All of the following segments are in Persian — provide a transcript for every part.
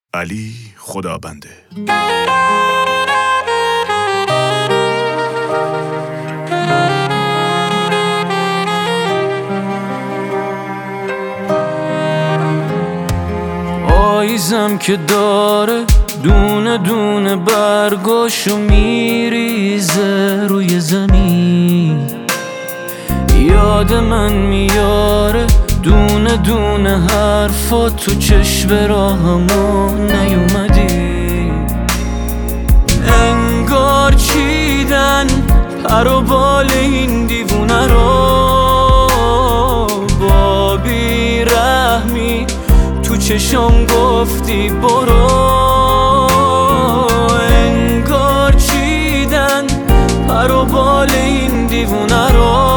علی خدابنده. پاییزم که داره دونه دونه برگاشو میریزه روی زمین، یاد من میاره دونه دونه حرفا تو چشم راهمو نیومدی. انگار چیدن پر و بال این دیوونه رو، با بیرحمی تو چشم گفتی برو. انگار چیدن پر و بال این دیوونه رو،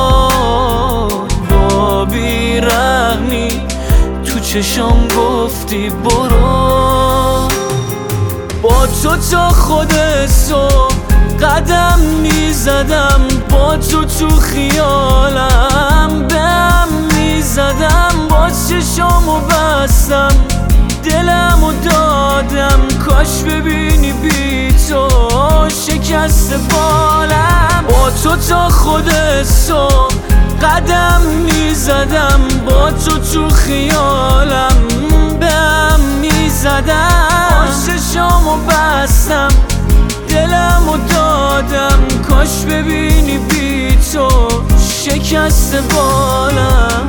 با بیرحمی تو چشم گفتی برو. با تو تا خود صبح قدم میزدم، با تو خیالم بهم میزدم، با چشامو بستم دلمو دادم. کاش ببینی بی تو شکست بالم. با تو تا خود صبح قدم میزدم، با تو خیالم بهم میزدم، با چشامو بستم دلمو دادم. کاش ببینی بی تو شکست بالم.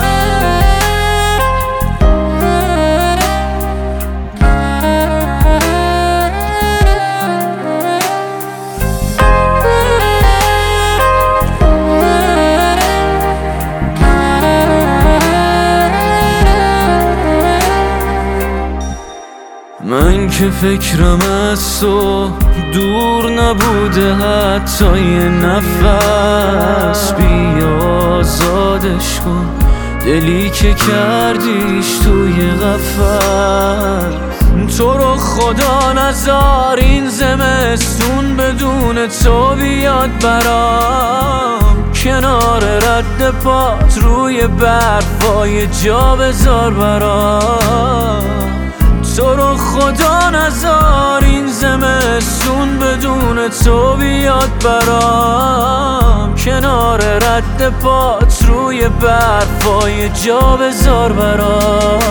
من که فکرم از تو دور نبوده حتی یه نفس، بیا آزادش کن دلی که کردیش توی قفس. تو رو خدا نذار این زمستون بدون تو بیاد برام، کنار رد پات روی برفای جا بذار برام. تو رو خدا نذار این زمستون بدون تو بیاد برام، کنار رد پات روی برفای جا بذار برام.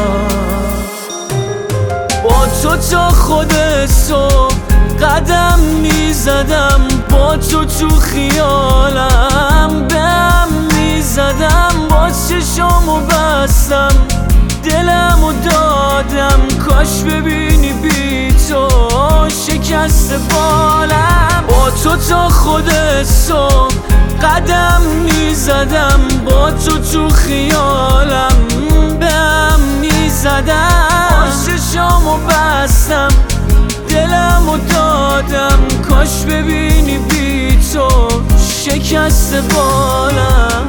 با تو تا خود صبح قدم میزدم، با تو خیالم بهم میزدم، با چشامو بستم دلمو دادم. کاش ببینی بی تو شکست بالم. با تو تا خود صبح قدم میزدم، با تو خیالم بهم میزدم، با چشامو بستم دلمو دادم. کاش ببینی بی تو شکست بالم.